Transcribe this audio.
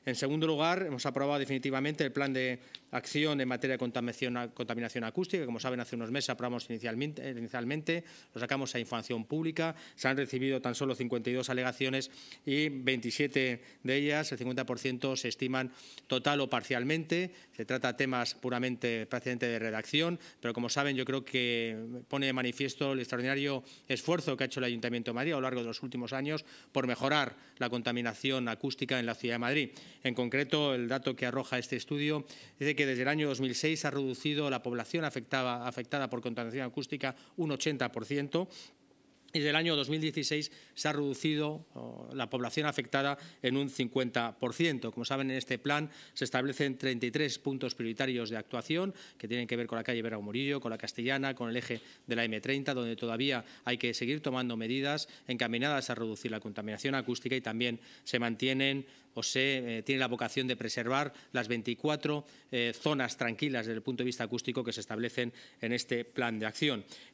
En segundo lugar, hemos aprobado definitivamente el Plan de Acción en materia de contaminación acústica, que, como saben, hace unos meses aprobamos inicialmente, lo sacamos a información pública, se han recibido tan solo 52 alegaciones y 27 de ellas, el 50%, se estiman total o parcialmente. Se trata de temas prácticamente de redacción, pero, como saben, yo creo que pone de manifiesto el extraordinario esfuerzo que ha hecho el Ayuntamiento de Madrid a lo largo de los últimos años por mejorar la contaminación acústica en la ciudad de Madrid. En concreto, el dato que arroja este estudio es de que desde el año 2006 se ha reducido la población afectada por contaminación acústica un 80%. Y desde el año 2016 se ha reducido la población afectada en un 50%. Como saben, en este plan se establecen 33 puntos prioritarios de actuación que tienen que ver con la calle Berra Murillo, con la Castellana, con el eje de la M30, donde todavía hay que seguir tomando medidas encaminadas a reducir la contaminación acústica, y también se mantienen tiene la vocación de preservar las 24 zonas tranquilas desde el punto de vista acústico que se establecen en este plan de acción.